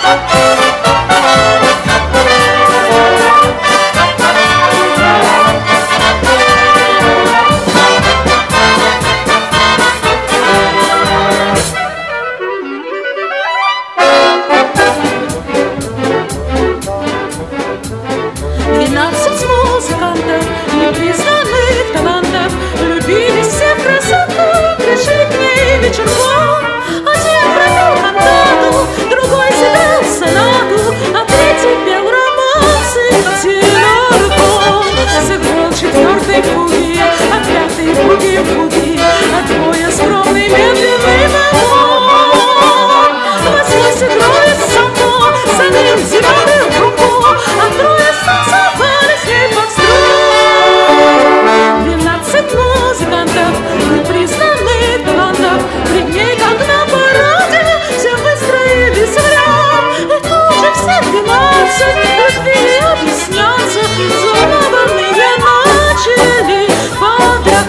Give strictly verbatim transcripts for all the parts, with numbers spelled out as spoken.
Двенадцать музыкантов, непризнанных талантов, любили все в красоту, пришли к ней вечерком. Один пропел кантату, другой сыграл сонату, а третий пел романсы тенорком. Сыграл четвертый фуги, а пятый фуги фуги, а двое скромный медленный мелом. Восьмой сыграет само, за ним зеленый кругом, а трое станцевали с ней под струн. Двенадцать музыкантов, непризнанных талантов, пред ней, как на параде, все выстроились в ряд. И тут же все двенадцать любви объясняться, взволнованные начали подряд.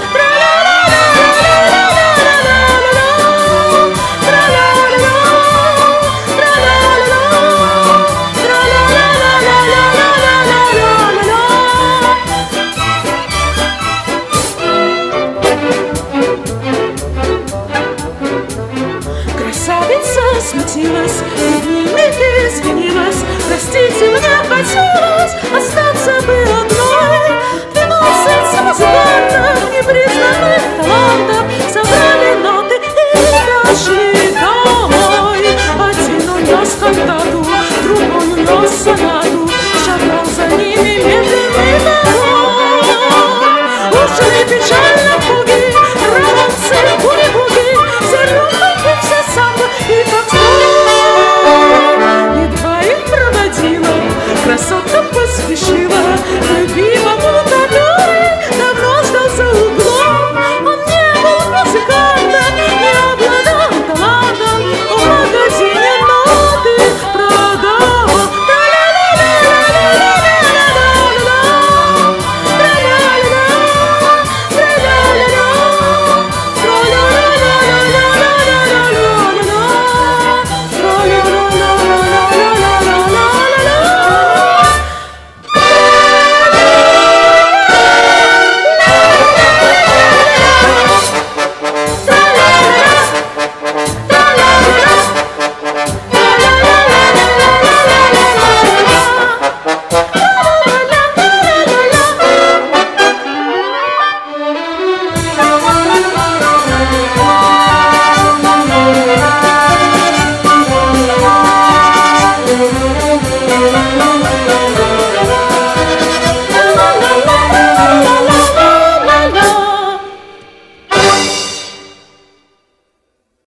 Красавица смутилась, перед ними извинилась: простите, мне хотелось остаться бы одной. Двенадцать музыкантов, непризнанных талантов, собрали ноты и дошли домой. Один унес кантату, другой унес сонату, шагал за ними медленный народ. Ушли печально фуги, романсы, буги-буги, все рюмки, все самбо и фокстрот. И двоих проводила, красотка поспешила к любимому, который давно ждал за углом. Он не был музыкантом, не обладал талантом, в магазине ноты продавал. Thank you.